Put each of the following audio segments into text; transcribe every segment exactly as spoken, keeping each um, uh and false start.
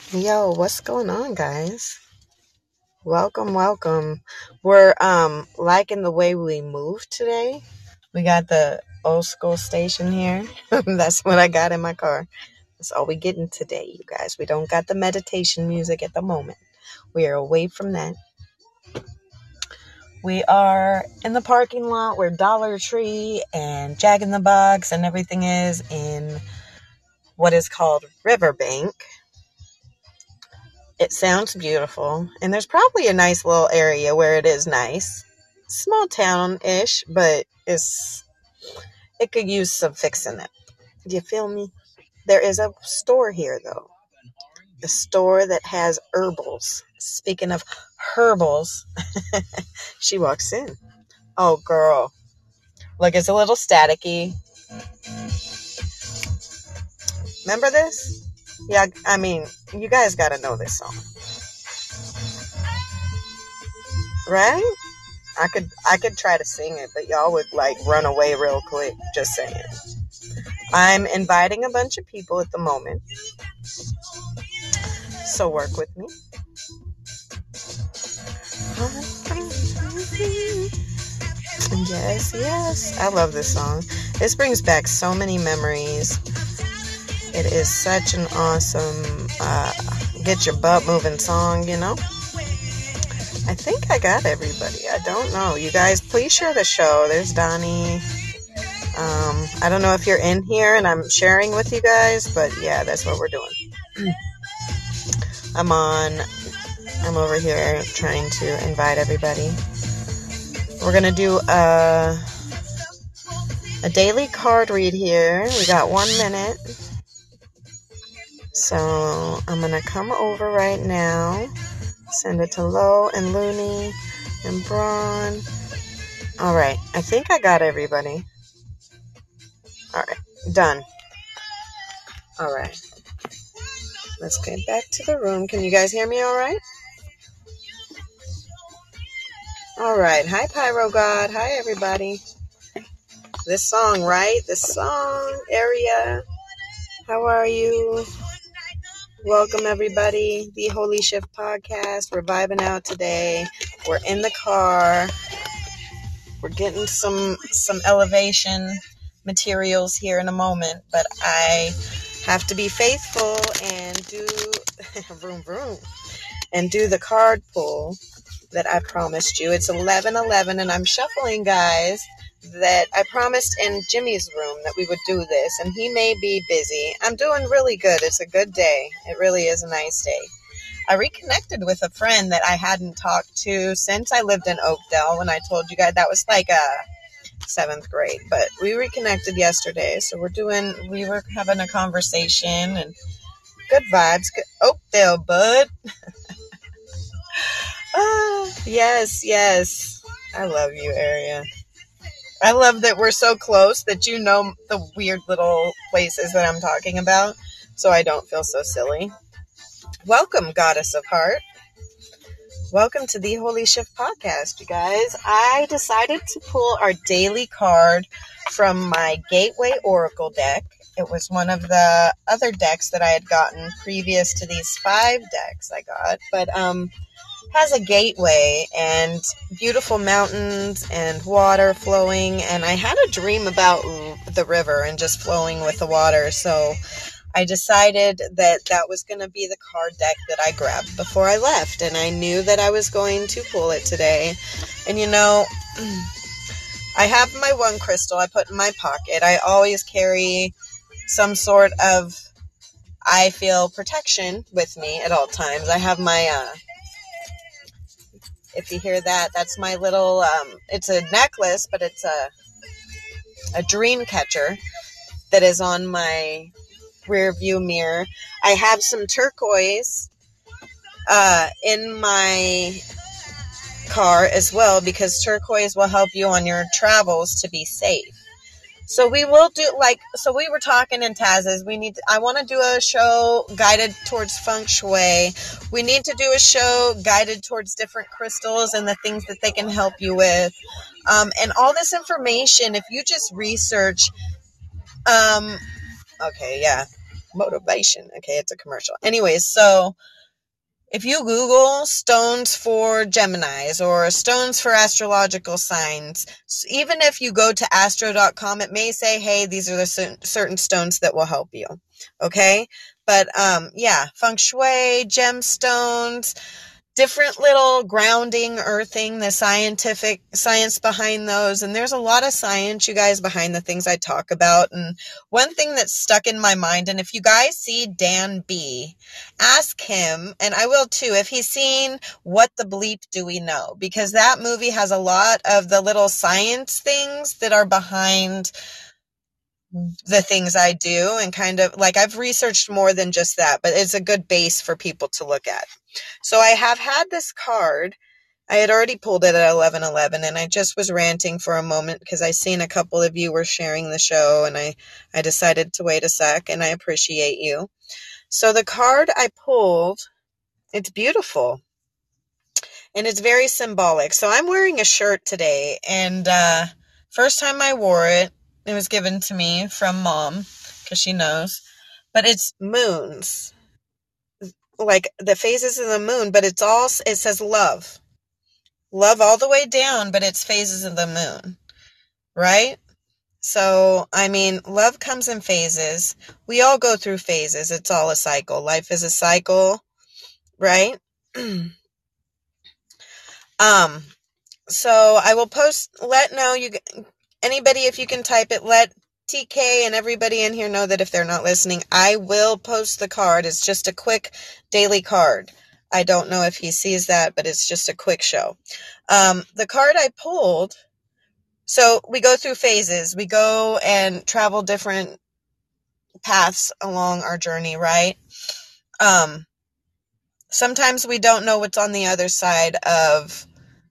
Yo, what's going on, guys? Welcome, welcome. We're um liking the way we moved today. We got the old school station here. That's what I got in my car. That's all we getting today, you guys. We don't got the meditation music at the moment. We are away from that. We are in the parking lot where Dollar Tree and Jack in the Box and everything is in what is called Riverbank. It sounds beautiful, and there's probably a nice little area where it is nice. Small town-ish, but it's it could use some fixing it. Do you feel me? There is a store here, though. A store that has herbals. Speaking of herbals, she walks in. Oh, girl. Look, it's a little staticky. Remember this? Yeah, I mean, you guys got to know this song. Right? I could I could try to sing it, but y'all would like run away real quick. Just saying. I'm inviting a bunch of people at the moment, so work with me. Yes, yes. I love this song. This brings back so many memories. It is such an awesome uh, get your butt moving song, you know? I think I got everybody. I don't know. You guys, please share the show. There's Donnie. Um, I don't know if you're in here and I'm sharing with you guys, but yeah, that's what we're doing. I'm on, I'm over here trying to invite everybody. We're going to do a, a daily card read here. We got one minute. So I'm going to come over right now. Send it to Lo and Looney and Braun. All right. I think I got everybody. All right. Done. All right. Let's get back to the room. Can you guys hear me all right? All right. Hi, Pyro God. Hi, everybody. This song, right? This song area. How are you? Welcome, everybody. The Holy Shift Podcast. We're vibing out today. We're in the car. We're getting some some elevation materials here in a moment, but I have to be faithful and do vroom vroom and do the card pull that I promised you. It's eleven eleven, and I'm shuffling, guys, that I promised in Jimmy's room that we would do this, and he may be busy. I'm doing really good. It's a good day. It really is a nice day. I reconnected with a friend that I hadn't talked to since I lived in Oakdale. When I told you guys, that was like a seventh grade, but we reconnected yesterday. So we're doing, we were having a conversation and good vibes. Good Oakdale, bud. Ah, yes, yes. I love you, Area. I love that we're so close that you know the weird little places that I'm talking about, so I don't feel so silly. Welcome, Goddess of Heart. Welcome to the Holy Shift Podcast, you guys. I decided to pull our daily card from my Gateway Oracle deck. It was one of the other decks that I had gotten previous to these five decks I got, but um, has a gateway and beautiful mountains and water flowing, and I had a dream about the river and just flowing with the water, so I decided that that was going to be the card deck that I grabbed before I left, and I knew that I was going to pull it today. And you know, I have my one crystal I put in my pocket. I always carry some sort of, I feel, protection with me at all times. I have my, uh, if you hear that, that's my little, um, it's a necklace, but it's a, a dream catcher that is on my rear view mirror. I have some turquoise uh, in my car as well, because turquoise will help you on your travels to be safe. So we will do, like, so we were talking in Taz's, we need to, I want to do a show guided towards feng shui. We need to do a show guided towards different crystals and the things that they can help you with. Um, and all this information, if you just research, um, okay, yeah. Motivation. Okay, it's a commercial. Anyways, so if you Google stones for Geminis or stones for astrological signs, even if you go to astro dot com, it may say, hey, these are the certain stones that will help you. Okay? But, um, yeah, feng shui, gemstones, different little grounding, earthing, the scientific science behind those. And there's a lot of science, you guys, behind the things I talk about. And one thing that's stuck in my mind, and if you guys see Dan B, ask him, and I will too, if he's seen What the Bleep Do We Know? Because that movie has a lot of the little science things that are behind the things I do, and kind of like I've researched more than just that, but it's a good base for people to look at. So I have had this card. I had already pulled it at eleven eleven, and I just was ranting for a moment because I seen a couple of you were sharing the show, and I, I decided to wait a sec, and I appreciate you. So the card I pulled, it's beautiful, and it's very symbolic. So I'm wearing a shirt today, and uh, first time I wore it, it was given to me from Mom because she knows, but it's moons, like the phases of the moon, but it's all, it says love. Love all the way down, but it's phases of the moon, right? So, I mean, love comes in phases. We all go through phases. It's all a cycle. Life is a cycle, right? um, so I will post, let know you, anybody, if you can type it, let T K and everybody in here know that if they're not listening, I will post the card. It's just a quick daily card. I don't know if he sees that, but it's just a quick show. Um, the card I pulled, so we go through phases. We go and travel different paths along our journey, right? Um, sometimes we don't know what's on the other side of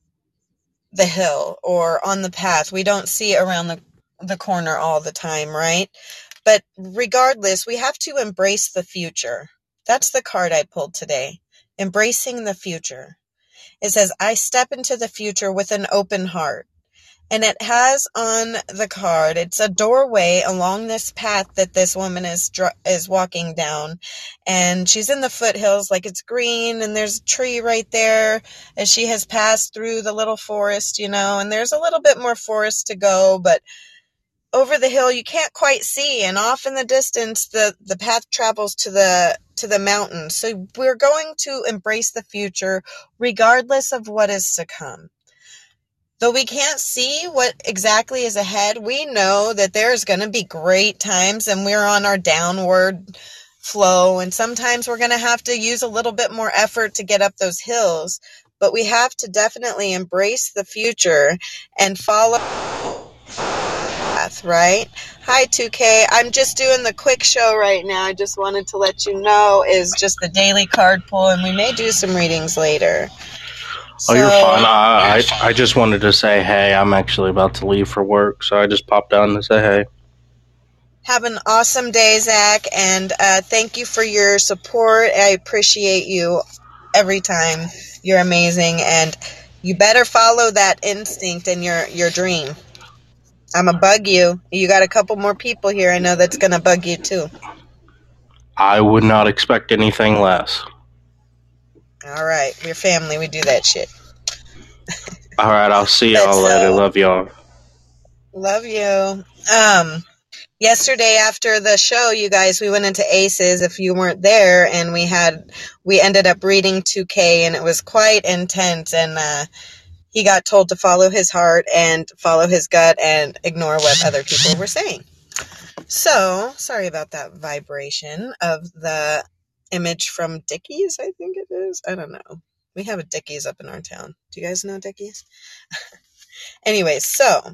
the hill or on the path. We don't see around the, the corner all the time, right? But regardless, we have to embrace the future. That's the card I pulled today. Embracing the future. It says, I step into the future with an open heart. And it has on the card, it's a doorway along this path that this woman is is walking down. And she's in the foothills, like it's green, and there's a tree right there as she has passed through the little forest, you know, and there's a little bit more forest to go, but over the hill you can't quite see, and off in the distance the, the path travels to the to the mountain. So we're going to embrace the future regardless of what is to come. Though we can't see what exactly is ahead, we know that there's going to be great times and we're on our downward flow. And sometimes we're going to have to use a little bit more effort to get up those hills. But we have to definitely embrace the future and follow the path, right? Hi, two K. I'm just doing the quick show right now. I just wanted to let you know is just the daily card pull, and we may do some readings later. So, oh, you're fine. I, I I just wanted to say hey. I'm actually about to leave for work, so I just popped down to say hey. Have an awesome day, Zach, and uh, thank you for your support. I appreciate you every time. You're amazing, and you better follow that instinct and your, your dream. I'm going to bug you. You got a couple more people here I know that's going to bug you, too. I would not expect anything less. All right. We're family. We do that shit. All right. I'll see y'all later. Love y'all. Love you. Um, yesterday after the show, you guys, we went into Aces if you weren't there, and we had, we ended up reading two K, and it was quite intense, and uh, he got told to follow his heart and follow his gut and ignore what other people were saying. So, sorry about that vibration of the image from Dickies, I think it is. I don't know. We have a Dickies up in our town. Do you guys know Dickies? Anyways, so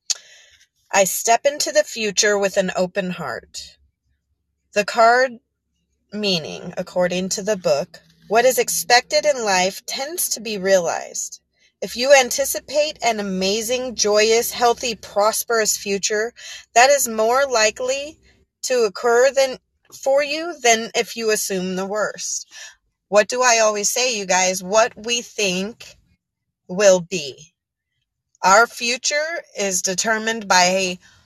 I step into the future with an open heart. The card meaning, according to the book, what is expected in life tends to be realized. If you anticipate an amazing, joyous, healthy, prosperous future, that is more likely to occur than for you than if you assume the worst. What do I always say, you guys? What we think will be. Our future is determined by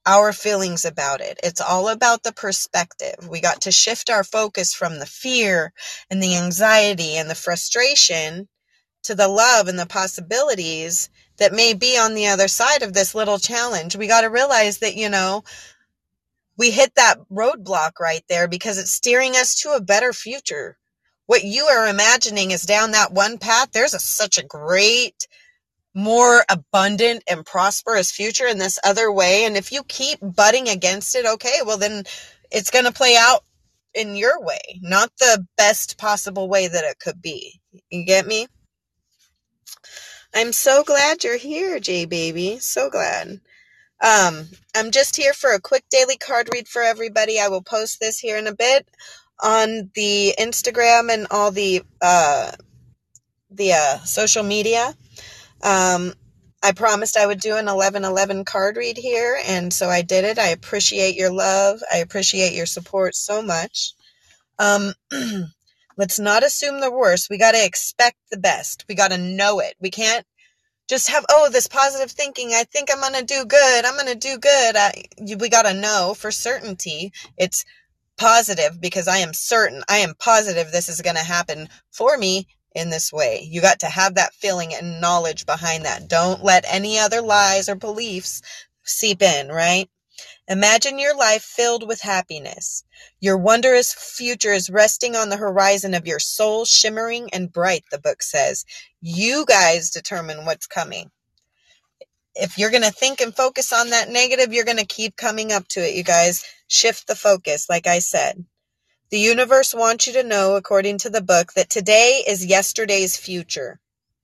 our feelings about it. It's all about the perspective. We got to shift our focus from the fear and the anxiety and the frustration to the love and the possibilities that may be on the other side of this little challenge. We got to realize that, you know, we hit that roadblock right there because it's steering us to a better future. What you are imagining is down that one path. There's a, such a great, more abundant and prosperous future in this other way. And if you keep butting against it, okay, well then it's going to play out in your way, not the best possible way that it could be. You get me? I'm so glad you're here, J Baby. So glad. Um, I'm just here for a quick daily card read for everybody. I will post this here in a bit on the Instagram and all the uh, the uh, social media. Um, I promised I would do an eleven eleven card read here, and so I did it. I appreciate your love. I appreciate your support so much. Um, let's not assume the worst. We got to expect the best. We got to know it. We can't just have, oh, this positive thinking. I think I'm going to do good. I'm going to do good. I, you, we got to know for certainty it's positive because I am certain, I am positive this is going to happen for me in this way. You got to have that feeling and knowledge behind that. Don't let any other lies or beliefs seep in, right? Imagine your life filled with happiness. Your wondrous future is resting on the horizon of your soul, shimmering and bright, the book says. You guys determine what's coming. If you're going to think and focus on that negative, you're going to keep coming up to it, you guys. Shift the focus, like I said. The universe wants you to know, according to the book, that today is yesterday's future.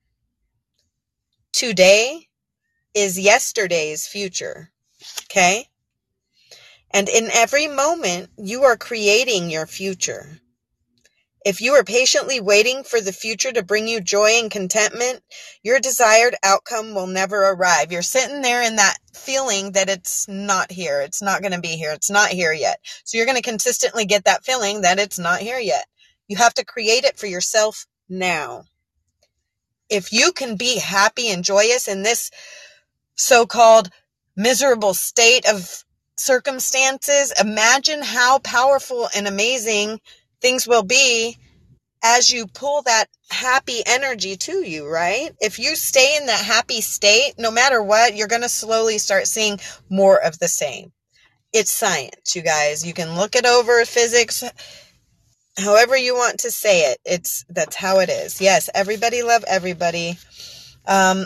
Today is yesterday's future. Okay? And in every moment, you are creating your future. If you are patiently waiting for the future to bring you joy and contentment, your desired outcome will never arrive. You're sitting there in that feeling that it's not here. It's not going to be here. It's not here yet. So you're going to consistently get that feeling that it's not here yet. You have to create it for yourself now. If you can be happy and joyous in this so-called miserable state of circumstances, imagine how powerful and amazing things will be as you pull that happy energy to you, right? If you stay in that happy state, no matter what, you're going to slowly start seeing more of the same. It's science, you guys. You can look it over, physics, however you want to say it. It's that's how it is. Yes, everybody love everybody. Um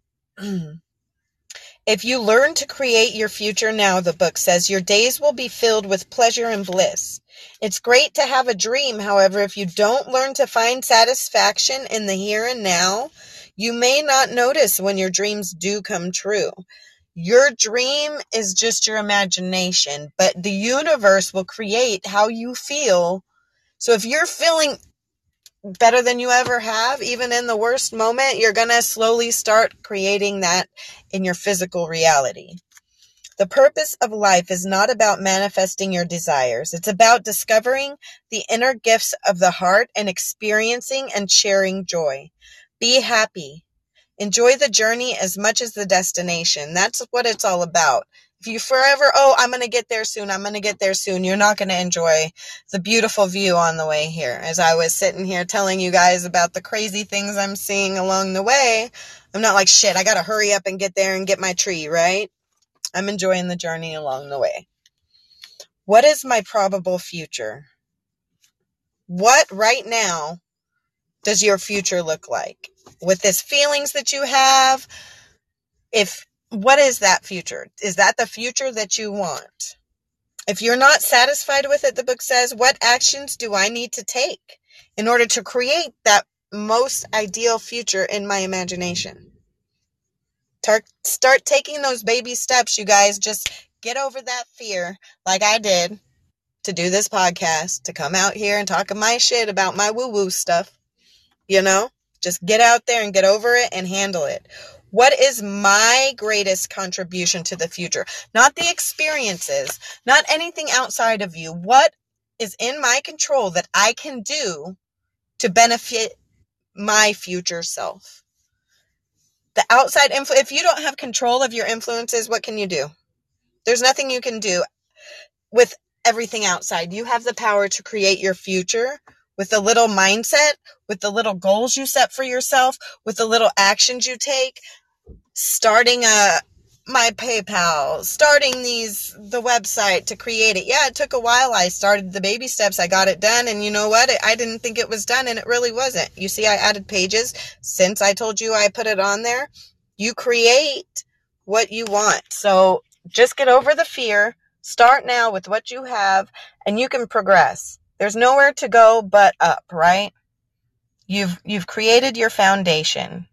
If you learn to create your future now, the book says, your days will be filled with pleasure and bliss. It's great to have a dream. However, if you don't learn to find satisfaction in the here and now, you may not notice when your dreams do come true. Your dream is just your imagination, but the universe will create how you feel. So if you're feeling better than you ever have, even in the worst moment, you're going to slowly start creating that in your physical reality. The purpose of life is not about manifesting your desires. It's about discovering the inner gifts of the heart and experiencing and sharing joy. Be happy. Enjoy the journey as much as the destination. That's what it's all about. If you forever, oh, I'm going to get there soon, I'm going to get there soon, you're not going to enjoy the beautiful view on the way here. As I was sitting here telling you guys about the crazy things I'm seeing along the way, I'm not like, shit, I got to hurry up and get there and get my tree, right? I'm enjoying the journey along the way. What is my probable future? What right now does your future look like? With this feelings that you have, if what is that future? Is that the future that you want? If you're not satisfied with it, the book says, what actions do I need to take in order to create that most ideal future in my imagination? Start, start taking those baby steps, you guys. Just get over that fear, like I did, to do this podcast, to come out here and talk my shit about my woo-woo stuff. You know, just get out there and get over it and handle it. What is my greatest contribution to the future? Not the experiences, not anything outside of you. What is in my control that I can do to benefit my future self? The outside influence, if you don't have control of your influences, what can you do? There's nothing you can do with everything outside. You have the power to create your future with the little mindset, with the little goals you set for yourself, with the little actions you take, starting a my PayPal, starting these the website to create it. Yeah, it took a while. I started the baby steps. I got it done, and you know what? I didn't think it was done, and it really wasn't. You see, I added pages since I told you I put it on there. You create what you want. So just get over the fear. Start now with what you have, and you can progress. There's nowhere to go but up, right? You've you've created your foundation.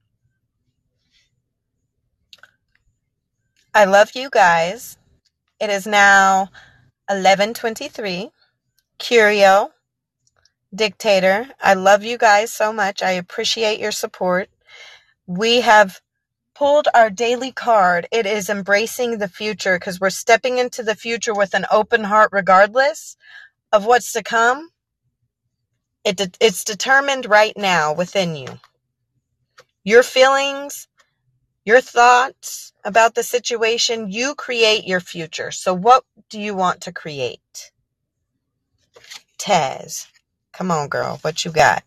I love you guys. It is now eleven twenty-three. Curio, Dictator, I love you guys so much. I appreciate your support. We have pulled our daily card. It is embracing the future, because we're stepping into the future with an open heart regardless of what's to come. It, it's determined right now within you. Your feelings, your thoughts about the situation, you create your future. So what do you want to create? Taz, come on, girl. What you got?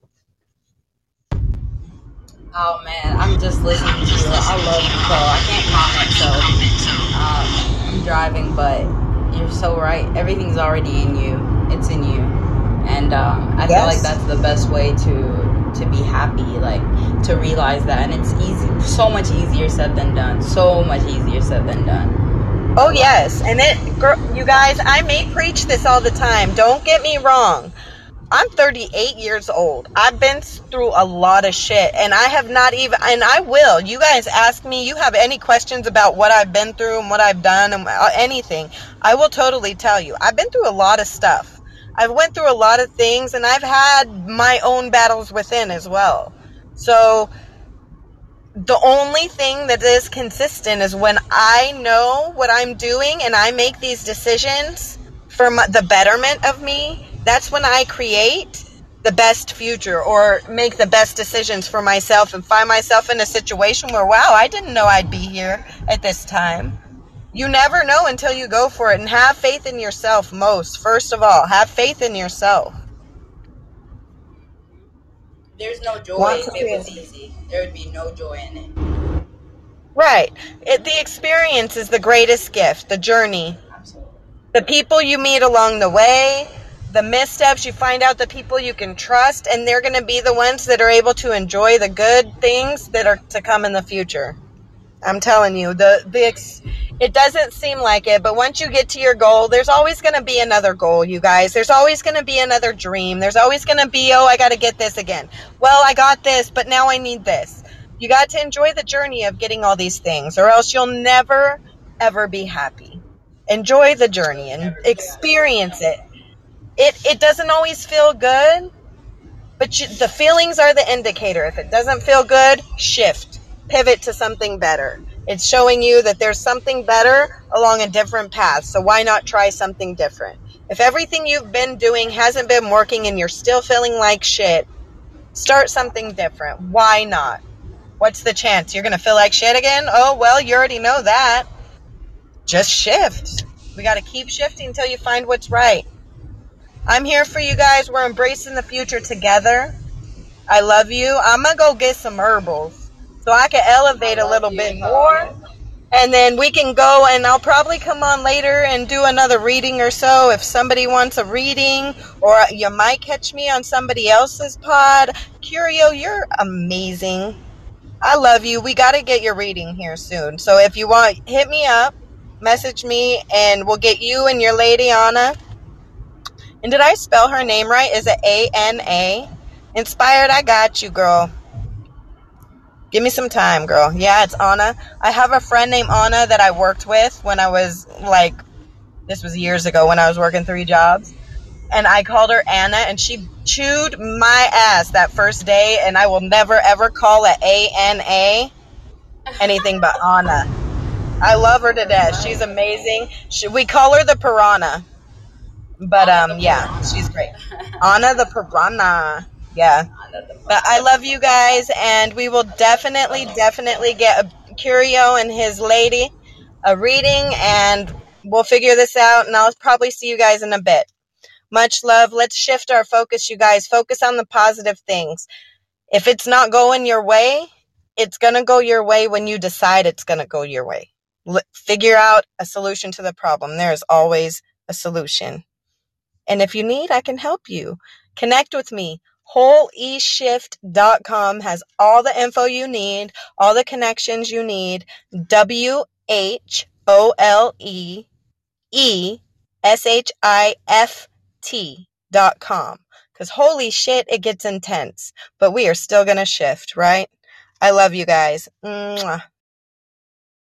Oh man, I'm just listening to you. I love you, so I can't comment. So um, I'm driving, but you're so right. Everything's already in you. It's in you, and um, I yes. feel like that's the best way to to be happy. Like to realize that, and it's easy, so much easier said than done. So much easier said than done. Oh yes, and it, girl, you guys, I may preach this all the time. Don't get me wrong. I'm thirty-eight years old. I've been through a lot of shit, and I have not even, and I will. You guys ask me, you have any questions about what I've been through and what I've done and anything, I will totally tell you. I've been through a lot of stuff. I've went through a lot of things, and I've had my own battles within as well. So the only thing that is consistent is when I know what I'm doing and I make these decisions for my, the betterment of me, that's when I create the best future or make the best decisions for myself and find myself in a situation where, wow, I didn't know I'd be here at this time. You never know until you go for it, and have faith in yourself most. First of all, have faith in yourself. There's no joy if it was easy. There would be no joy in it. Right. It, the experience is the greatest gift, the journey. Absolutely. The people you meet along the way, the missteps, you find out the people you can trust, and they're going to be the ones that are able to enjoy the good things that are to come in the future. I'm telling you, the, the ex, it doesn't seem like it, but once you get to your goal, there's always going to be another goal, you guys. There's always going to be another dream. There's always going to be, oh, I got to get this again. Well, I got this, but now I need this. You got to enjoy the journey of getting all these things, or else you'll never, ever be happy. Enjoy the journey and experience it. It it doesn't always feel good, but you, the feelings are the indicator. If it doesn't feel good, shift, pivot to something better. It's showing you that there's something better along a different path. So why not try something different? If everything you've been doing hasn't been working and you're still feeling like shit, start something different. Why not? What's the chance? You're going to feel like shit again? Oh, well, you already know that. Just shift. We got to keep shifting until you find what's right. I'm here for you guys. We're embracing the future together. I love you. I'm going to go get some herbals so I can elevate a little bit more. And then we can go, and I'll probably come on later and do another reading or so if somebody wants a reading, or you might catch me on somebody else's pod. Curio, you're amazing. I love you. We got to get your reading here soon. So if you want, hit me up, message me, and we'll get you and your lady Anna. And did I spell her name right? Is it A N A? Inspired, I got you, girl. Give me some time, girl. Yeah, it's Anna. I have a friend named Anna that I worked with when I was, like, this was years ago when I was working three jobs. And I called her Anna, and she chewed my ass that first day, and I will never, ever call it A N A anything but Anna. I love her to death. She's amazing. She, we call her the Piranha. But, um, yeah, she's great. Anna the Piranha. Yeah. But I love you guys, and we will definitely, definitely get a Curio and his lady a reading, and we'll figure this out, and I'll probably see you guys in a bit. Much love. Let's shift our focus, you guys. Focus on the positive things. If it's not going your way, it's going to go your way when you decide it's going to go your way. L- figure out a solution to the problem. There is always a solution. And if you need, I can help you. Connect with me. whole e shift dot com has all the info you need, all the connections you need. W H O L E E S H I F T dot com. Because holy shit, it gets intense. But we are still going to shift, right? I love you guys. Mwah.